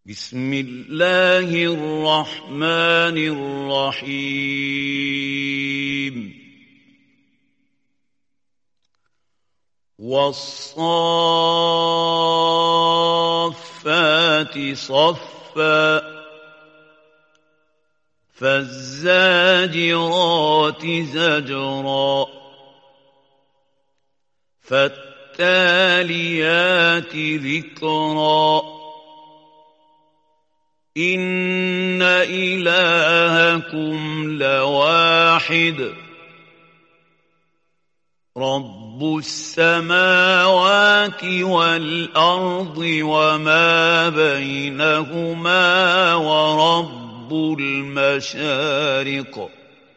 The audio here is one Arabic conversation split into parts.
بسم الله الرحمن الرحيم والصافات صفا فالزاجرات زجرا فالتاليات ذكرا إن إلهكم لواحد رب السماوات والأرض وما بينهما ورب المشارق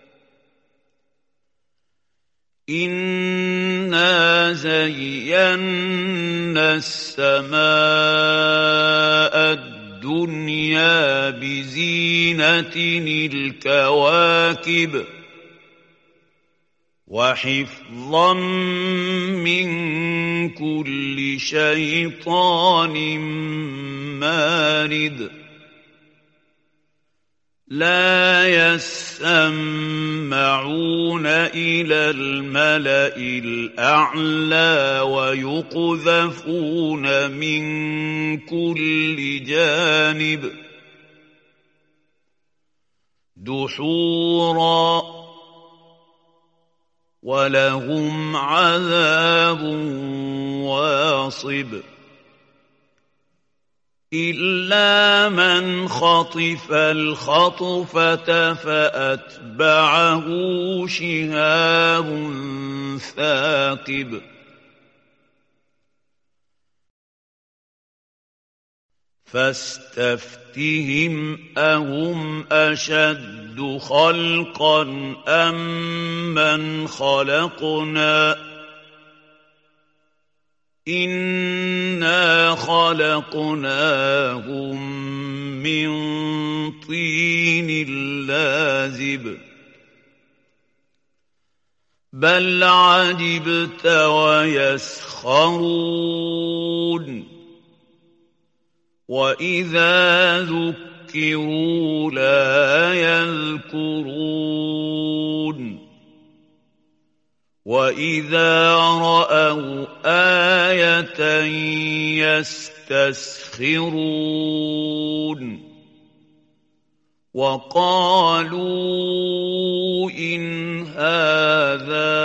إنا زينا السماء الدنيا بزينة الكواكب وحفظا من كل شيطان مارد لا يسمعون إلى الملأ الأعلى ويقذفون من كل جانب دحورا ولهم عذاب واصب إلا من خطف الخطفة فأتبعه شهاب ثاقب فاستفتهم أهم أشد خلقا أم من خلقنا إنا خلقناهم من طين لازب بل عجبت ويسخرون وإذا ذكروا لا يذكرون وإذا رأوا آية يستسخرون وقالوا إن هذا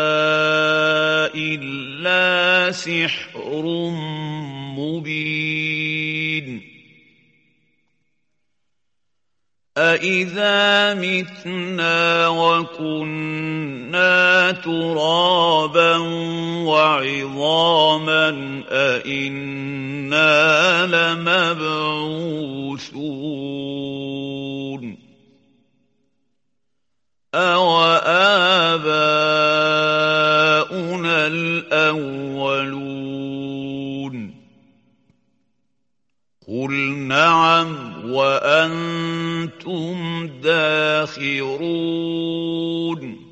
إلا سحر مبين أإذا متنا وكنا ترابا وعظاما أإنا لمبعوثون أوآباؤنا الأولون قل نعم وأنتم داخرون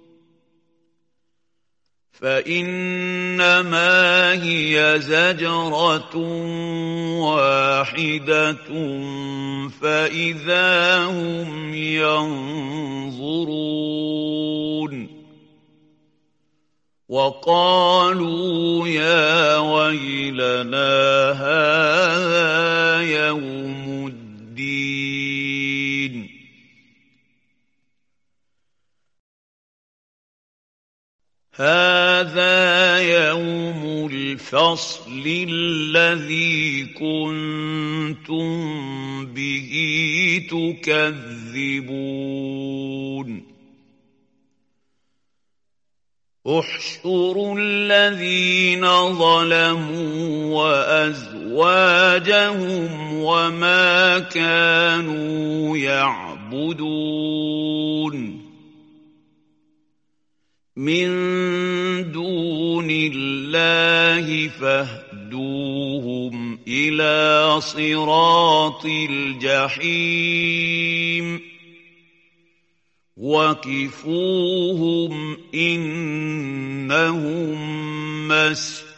فإنما هي زجرة واحدة فإذا هم ينظرون وقالوا يا ويلنا هذا يوم الدين هذا يوم الفصل الذي كنتم به تكذبون احشروا الذين ظلموا وأزواجهم وما كانوا يعبدون من دون الله فاهدوهم إلى صراط الجحيم وقفوهم إنهم مسؤولون. 'أَوَلَمْ يَرَوْا أَنَّا نَأْتِي الْأَرْضَ نَنقُصُهَا مِنْ أَطْرَافِهَا ۚ نَنظُرْ هَلْ نُصِيبُ مِنْهَا مَا نَشَاءُ ۚ إِنَّ فِي ذَلِكَ لَآيَةً لِّقَوْمٍ يَسْمَعُونَ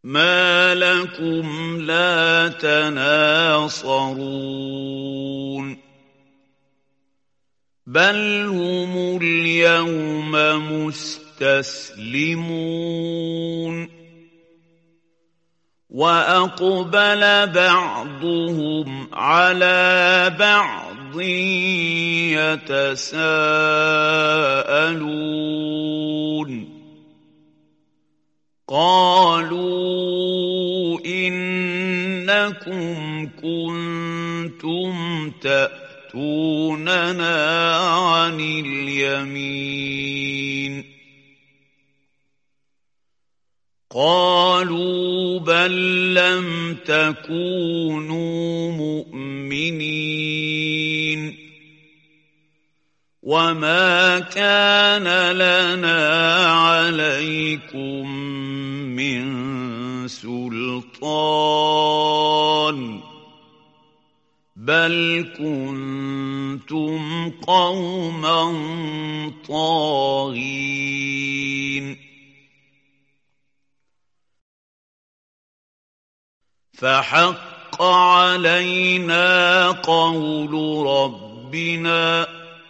ما لكم لا تناصرون بل هم اليوم مستسلمون وأقبل بعضهم على بعض يتساءلون قالوا إنكم كنتم تأتوننا عن اليمين قالوا بل لم تكونوا مؤمنين وما كان لنا عليكم من سلطان بل كنتم قوما طاغين فحق علينا قول ربنا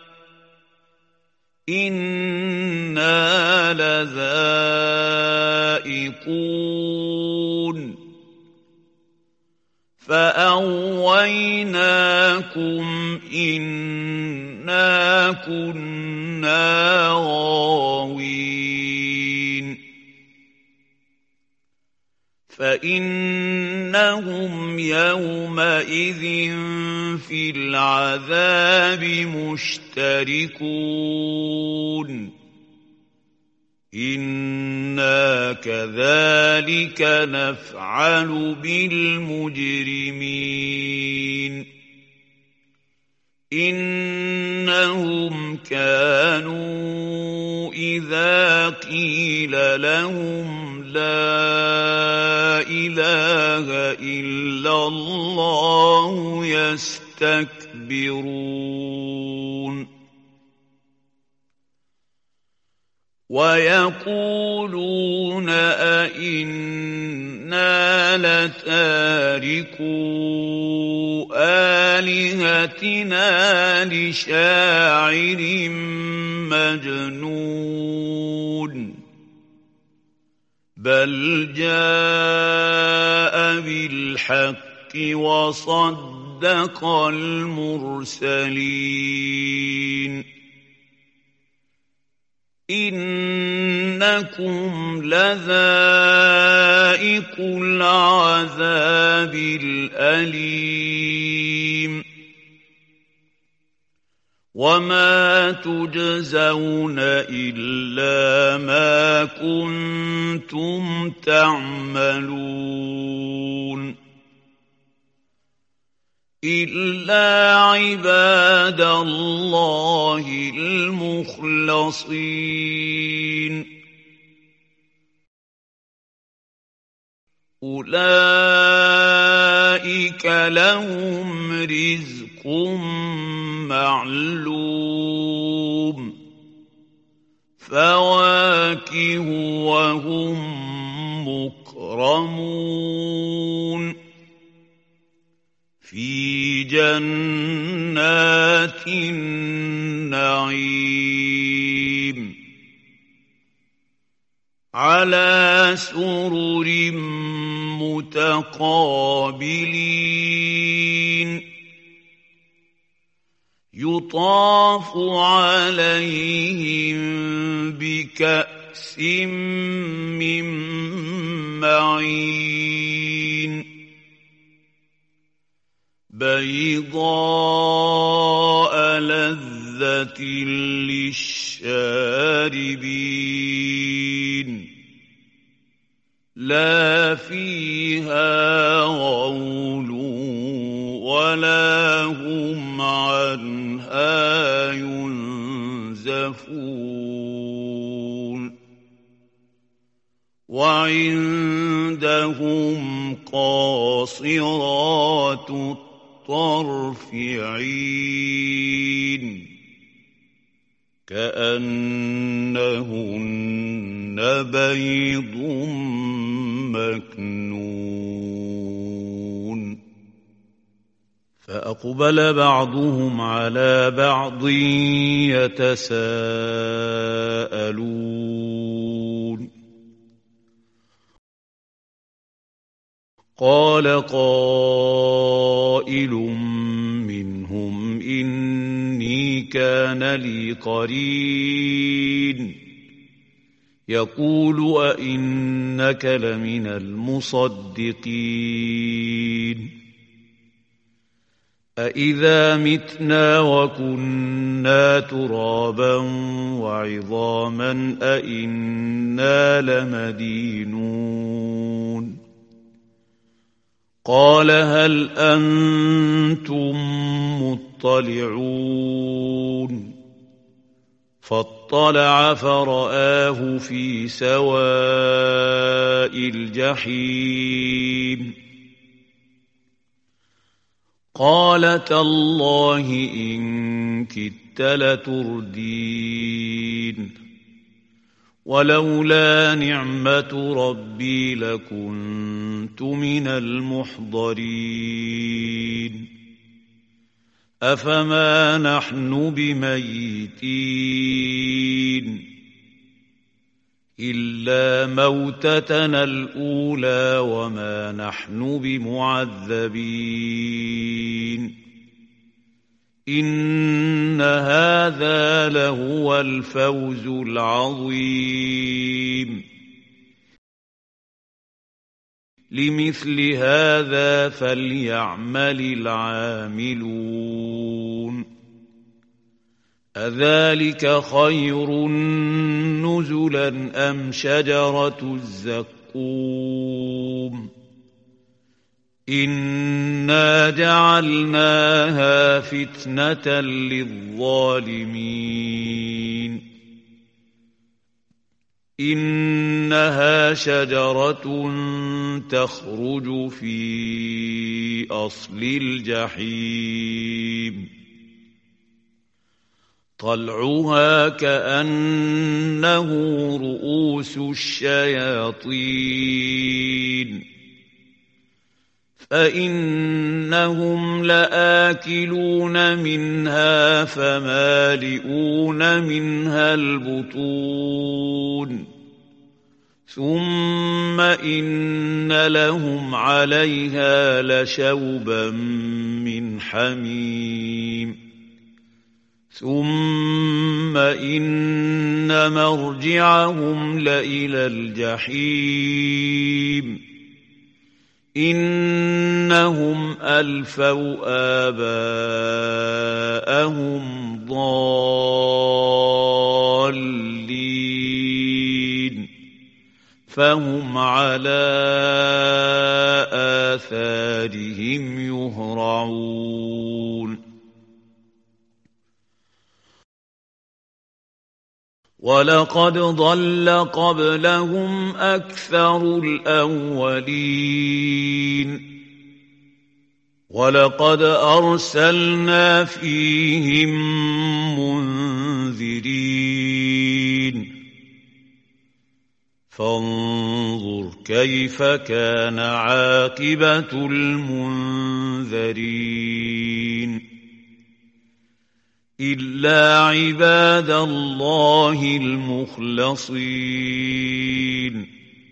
إنا لذائقون فأغويناكم إنا كنا غاوين فإنهم يومئذ في العذاب مشتركون إنا كذلك نفعل بالمجرمين إنهم كانوا إذا قيل لهم لا إله إلا الله يستكبرون ويقولون أئنا لتاركو آلهتنا لشاعر مجنون بل جاء بالحق وصدق المرسلين إنكم لذائق العذاب الأليم وما تجزون إلا ما كنتم تعملون إلا عباد الله المخلصين أولئك لهم رزق معلوم فواكه وهم مكرمون في جنات النعيم على سرر متقابلين يطاف عليهم بكأس من معين بيضاء لذة للشاربين لا فيها غول ولا هم عنها ينزفون وعندهم قاصرات الطرف عين كأنهن بيض مكنون فأقبل بعضهم على بعض يتساءلون قال قائل منهم إني كان لي قرين يقول أئنك لمن المصدقين أإذا متنا وكنا ترابا وعظاما أإنا لمدينون قال هل أنتم مطلعون فاطلع فرآه في سواء الجحيم قال تالله إن كدت لتردين ولولا نعمة ربي لكنت من المحضرين أفما نحن بميتين إلا موتتنا الأولى وما نحن بمعذبين إن هذا لهو الفوز العظيم لمثل هذا فليعمل العاملون أذلك خير نزلا أم شجرة الزقوم إنا جعلناها فتنة للظالمين إنها شجرة تخرج في أصل الجحيم طلعها كأنه رؤوس الشياطين فإنهم لآكلون منها فمالئون منها البطون ثم إن لهم عليها لشوبا من حميم ثم إن مرجعهم لإلى الجحيم إنهم ألفوا آباءهم ضالين فهم على آثارهم يهرعون ولقد ضل قبلهم أكثر الأولين ولقد أرسلنا فيهم منذرين فانظر كيف كان عاقبة المنذرين إلا عباد الله المخلصين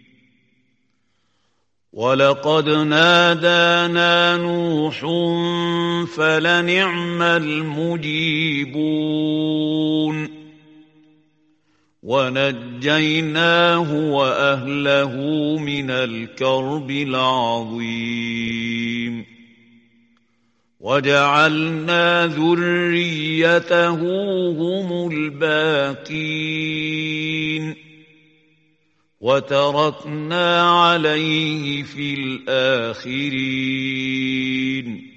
ولقد نادانا نوح فلنعم المجيبون ونجيناه وأهله من الكرب العظيم وجعلنا ذريته هم الباقين وتركنا عليه في الآخرين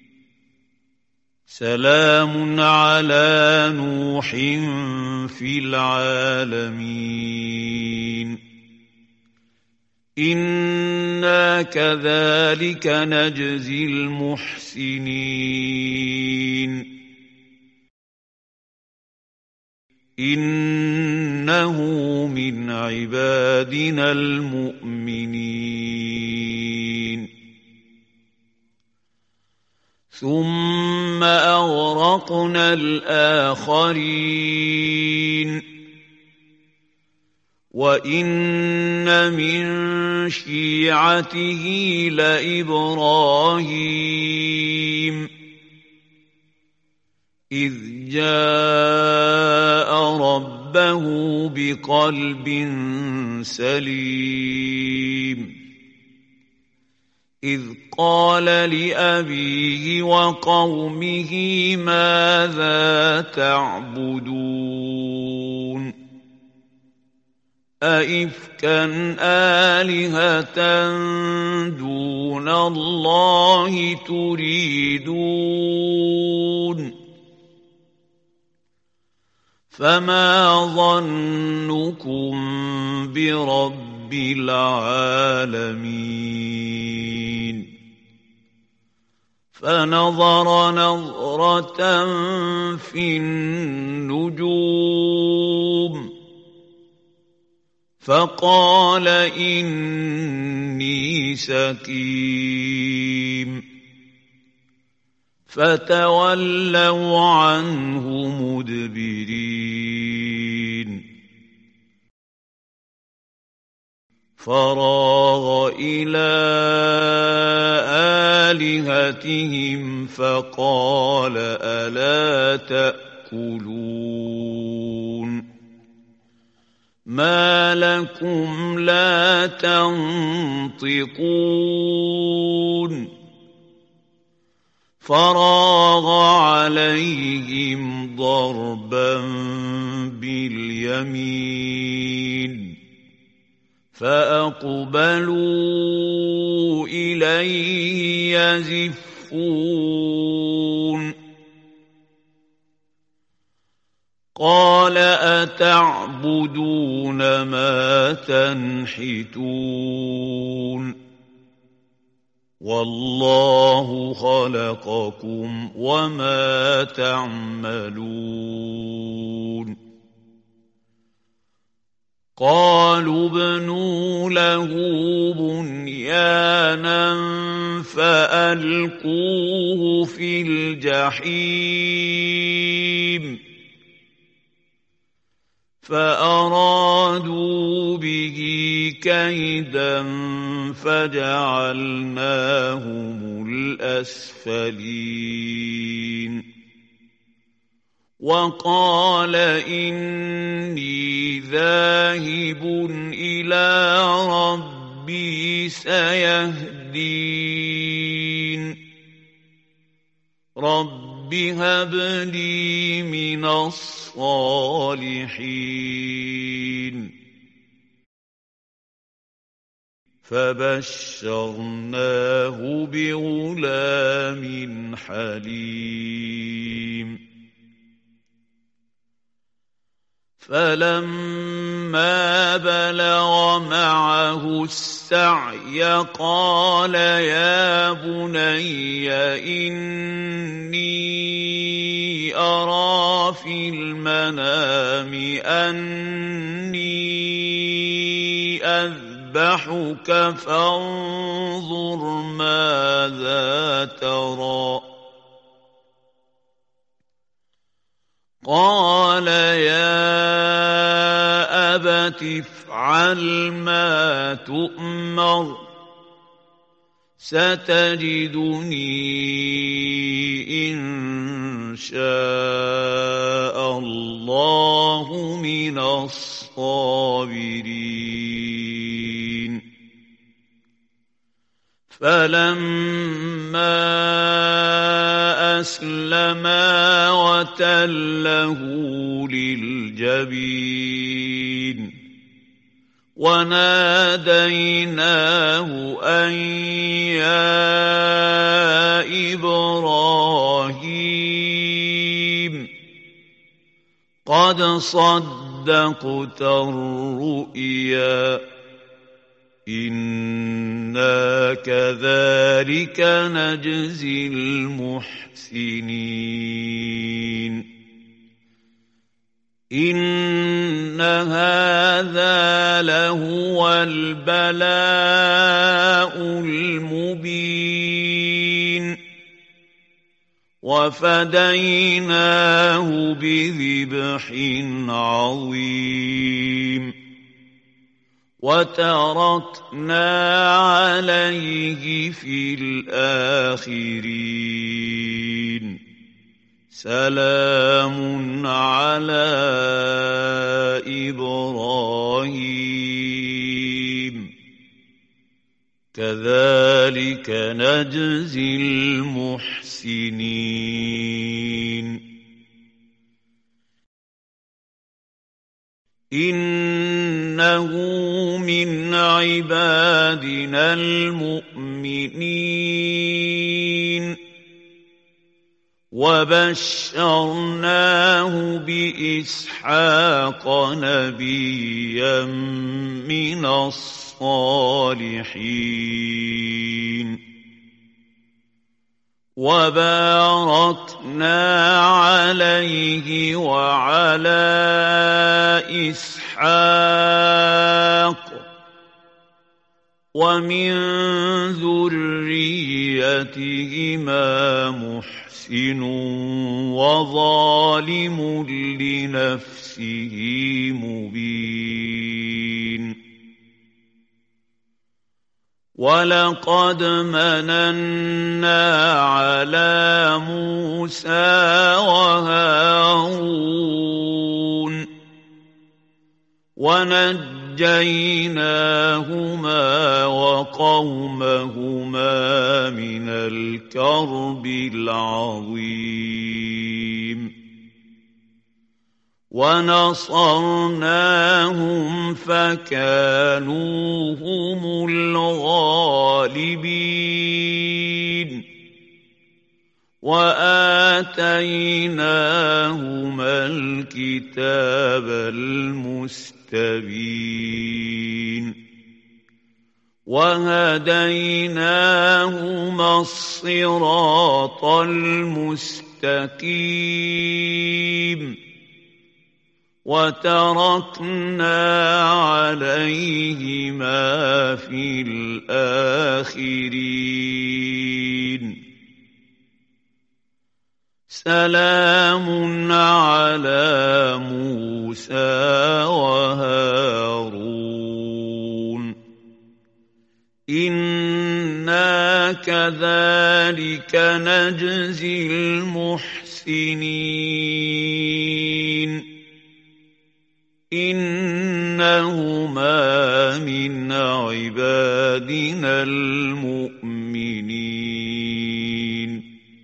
سلام على نوح في العالمين إنا كذلك نجزي المحسنين إنه من عبادنا المؤمنين ثم أغرقنا الآخرين وإن من شيعته لإبراهيم إذ جاء ربه بقلب سليم إذ قال لأبيه وقومه ماذا تعبدون أئفكا آلهة دون الله تريدون فما ظنكم برب العالمين فنظر نظرة في النجوم فقال إني سقيم فتولوا عنه مدبرين فراغ إلى آلهتهم فقال ألا تأكلون ما لكم لا تنطقون فراغ عليهم ضربا باليمين فأقبلوا إليه يزفون قال أتعبدون ما تنحتون والله خلقكم وما تعملون قالوا ابنوا له بنيانا فألقوه في الجحيم فأرادوا به كيدا فجعلناهم الأسفلين وقال إني ذاهب إلى ربي سيهدين رب هب لي من الصالحين فبشرناه بغلام حليم فلما بلغ معه السعي قال يا بني إني أرى في المنام أني أذبحك فانظر ماذا ترى قال يا أبت افعل ما تؤمر ستجدني إن شاء الله من الصابرين فلما أسلما وتله للجبين وناديناه أن يا إبراهيم قد صدقت الرؤيا إنا كذلك نجزي المحسنين إِنَّ هَٰذَا لَهُوَ الْبَلَاءُ الْمُبِينُ وَفَدَيْنَاهُ بِذِبْحٍ عَظِيمٍ وَتَرَكْنَا عَلَيْهِ فِي الْآخِرِينَ سَلَامٌ عَلَىٰ إِبْرَاهِيمَ كَذَٰلِكَ نَجْزِي الْمُحْسِنِينَ إِنَّهُ مِنْ عِبَادِنَا الْمُؤْمِنِينَ وَبَشَّرْنَاهُ بِإِسْحَاقَ نَبِيًّا مِّنَ الصَّالِحِينَ وَبَارَكْنَا عَلَيْهِ وَعَلَىٰ إِسْحَاقَ وَمِن ذُرِّيَّتِهِمَا مُحْسِنٌ وَظَالِمٌ لِّنَفْسِهِ مُبِينٌ وَلَقَدْ مَنَنَّا عَلَىٰ مُوسَىٰ وَهَارُونَ وَنَجَّيْنَاهُمَا وَقَوْمَهُمَا مِنَ الْكَرْبِ الْعَظِيمِ وَنَصَرْنَاهُمْ فَكَانُوا هُمُ الْغَالِبِينَ وَآتَيْنَاهُمَا الْكِتَابَ الْمُسْتَبِينَ وَهَدَيْنَاهُمَا الصِّرَاطَ الْمُسْتَقِيمَ وَتَرَكْنَا عَلَيْهِمَا فِي الْآخِرِينَ سَلَامٌ عَلَىٰ مُوسَىٰ وَهَارُونَ إِنَّا كَذَٰلِكَ نَجْزِي الْمُحْسِنِينَ إِنَّهُمَا مِنْ عِبَادِنَا الْمُؤْمِنِينَ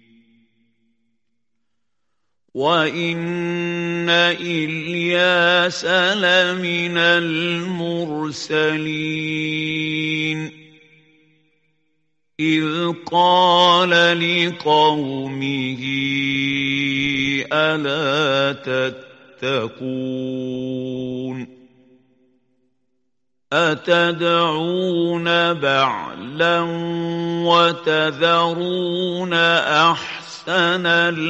وَإِنَّ إِلْيَاسَ لَمِنَ الْمُرْسَلِينَ إِذْ قَالَ لِقَوْمِهِ أَلَا تَتَّقُونَ أَتَدْعُونَ بَعْلًا وَتَذَرُونَ أَحْسَنَ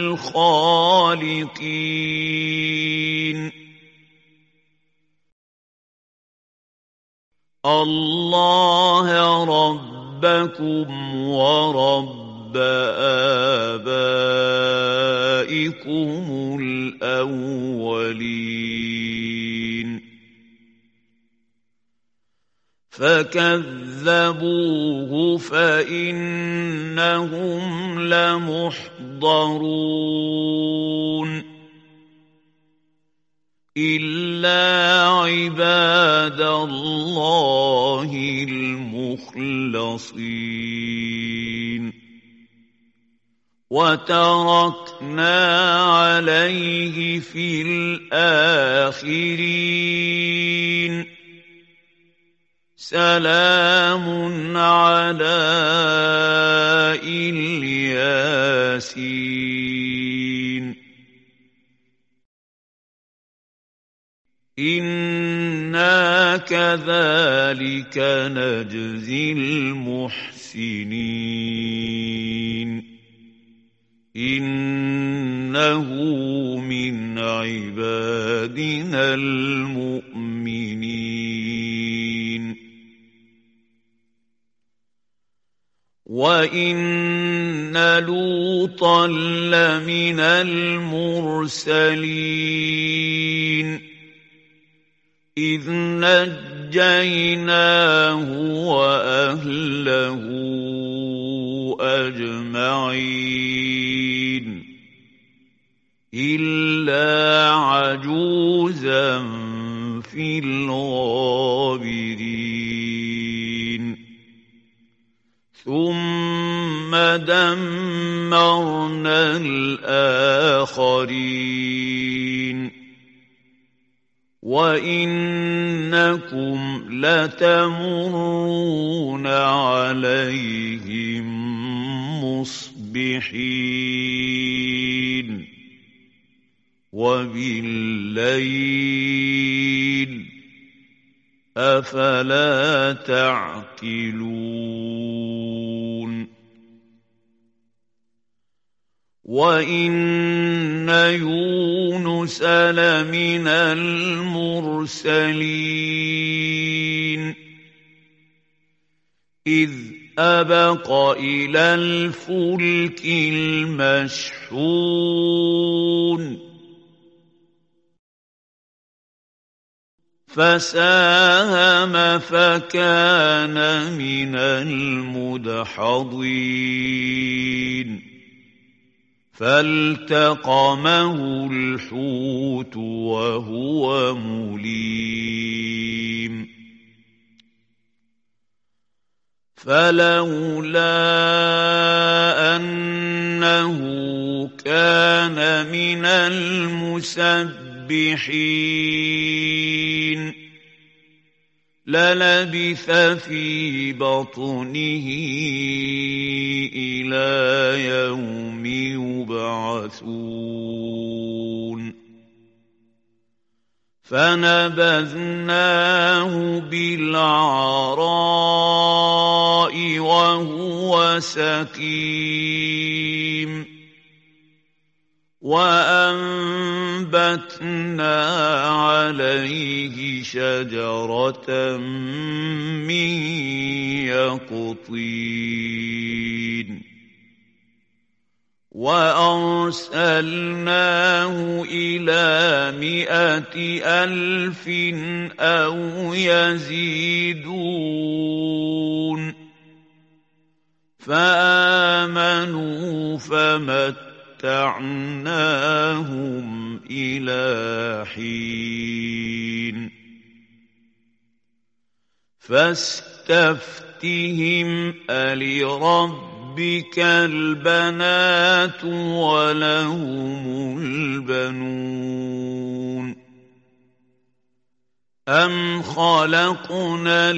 الْخَالِقِينَ اللَّهَ رَبَّكُمْ وَرَبَّ آبَائِكُمُ الْأَوَّلِينَ فَكَذَّبُوهُ فَإِنَّهُمْ لَمُحْضَرُونَ إِلَّا عِبَادَ اللَّهِ الْمُخْلَصِينَ وَتَرَكْنَا عَلَيْهِ فِي الْآخِرِينَ سَلَامٌ عَلَىٰ الْيَاسِينَ إِنَّا كَذَٰلِكَ نَجْزِي الْمُحْسِنِينَ إِنَّهُ مِنْ عِبَادِنَا من المؤمنين وإن لوطا لمن المرسلين إذ نجيناه وأهله أجمعين إلا عجوزا في الغابرين ثم دمرنا الآخرين وإنكم لتمرون عليهم مصبحين وبالليل أفلا تعقلون وإن يونس لمن المرسلين إذ أبق إلى الفلك المشحون فساهم فكان من المدحضين فالتقمه الحوت وهو مليم فلولا أنه كان من المسبحين للبث في بطنه إلى يوم يبعثون فنبذناه بالعراء وهو سقيم وأنبتنا عليه شجرة من يقطين وأرسلناه إلى 100,000 أو يزيدون فآمنوا فمتعناهم إلى حين فاستفتهم ألربك البنات ولهم البنون أم خلقنا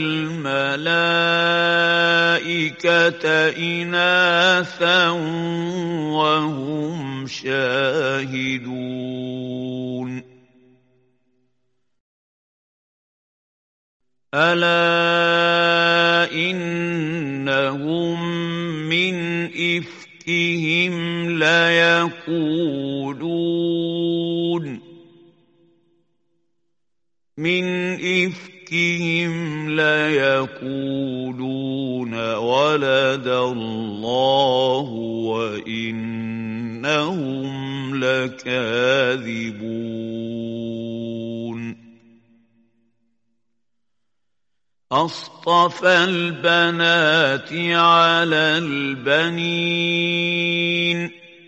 الملائكة إناثا وهم شاهدون ألا إنهم من إفكهم ليقولون ولد الله وإنهم لكاذبون أصطفى البنات على البنين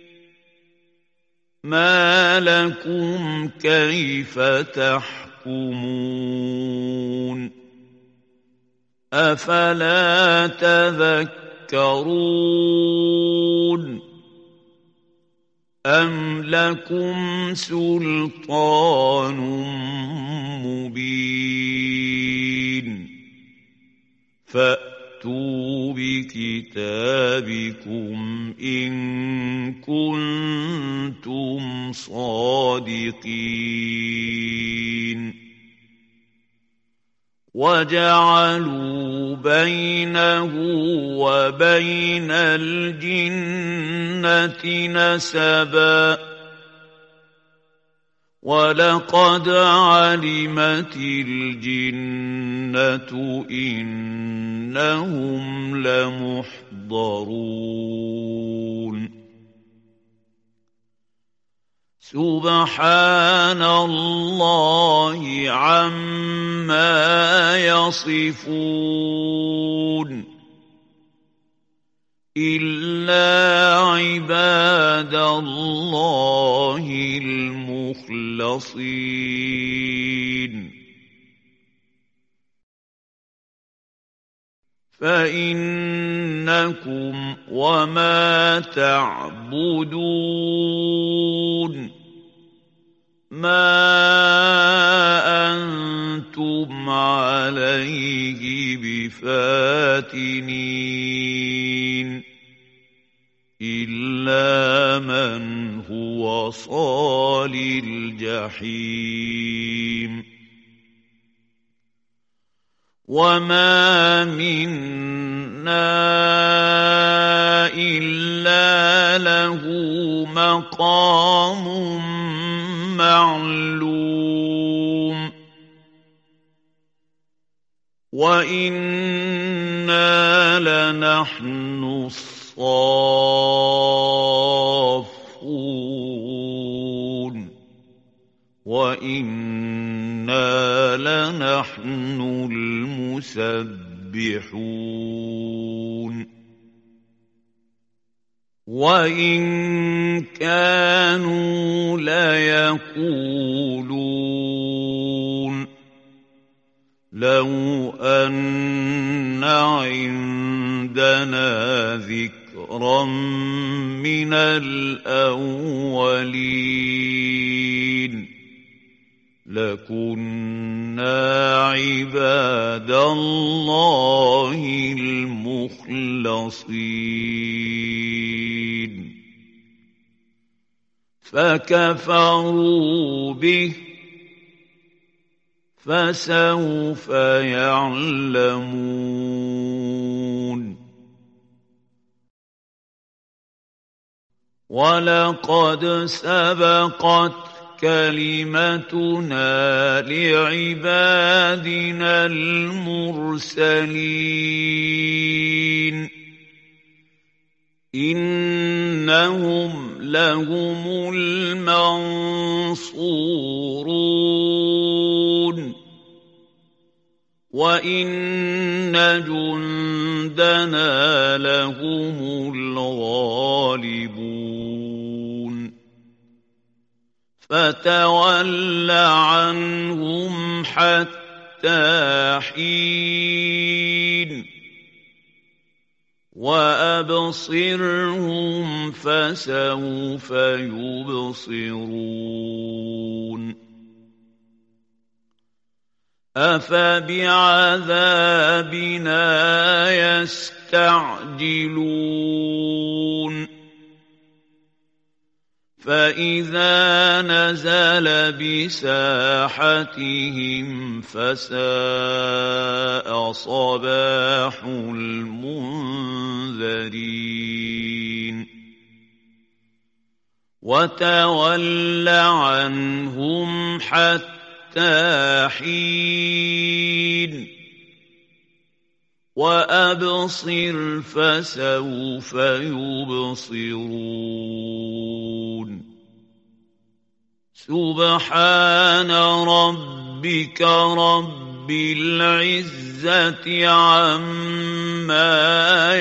ما لكم كيف تحكمون أفلا تذكرون أم لكم سلطان مبين فأتوا بكتابكم إن كنتم صادقين وجعلوا بينه وبين الجنة نسبا وَلَقَدْ عَلِمَتِ الْجِنَّةُ إِنَّهُمْ لَمُحْضَرُونَ سُبْحَانَ اللَّهِ عَمَّا يَصِفُونَ إِلَّا عِبَادَ اللَّهِ الْمُخْلَصِينَ فَإِنَّكُمْ وَمَا تَعْبُدُونَ مَا أَنتُمْ عَلَيْهِ بِفَاتِنِينَ إِلَّا مَنْ هُوَ صَالِ الْجَحِيمِ وَمَا مِنَّا إِلَّا لَهُ مَقَامٌ مَّعْلُومٌ وَإِنَّا لَنَحْنُ الصَّافُّونَ وَإِنَّا لَنَحْنُ الْمُسَبِّحُونَ وَإِن كَانُوا لَيَقُولُونَ لَوْ أَنَّ عِندَنَا ذِكْرًا مِّنَ الْأَوَّلِينَ لَكُنَّا عِبَادَ اللَّهِ الْمُخْلَصِينَ فَكَفَرُوا بِهِ فَسَوْفَ يَعْلَمُونَ وَلَقَدْ سَبَقَتْ كَلِمَتُنَا لِعِبَادِنَا الْمُرْسَلِينَ إِنَّهُمْ لَهُمُ الْمَنصُورُونَ وَإِنَّ جُندَنَا لَهُمُ الْغَالِبُونَ فَتَوَلَّ عَنْهُمْ حَتَّىٰ حِينٍ وَأَبْصِرْهُمْ فَسَوْفَ يُبْصِرُونَ أَفَبِعَذَابِنَا يَسْتَعْجِلُونَ فَإِذَا نَزَلَ بِسَاحَتِهِمْ فَسَاءَ صَبَاحُ الْمُنذَرِينَ وَتَوَلَّ عَنْهُمْ حَتَّىٰ حِينٍ وَأَبْصِرْ فَسَوْفَ يُبْصِرُونَ سُبْحَانَ رَبِّكَ رَبِّ الْعِزَّةِ عَمَّا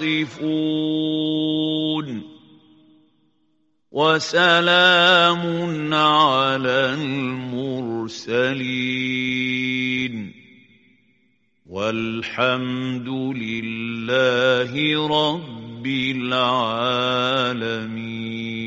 يَصِفُونَ وَسَلَامٌ عَلَى الْمُرْسَلِينَ وَالْحَمْدُ لِلَّهِ رَبِّ الْعَالَمِينَ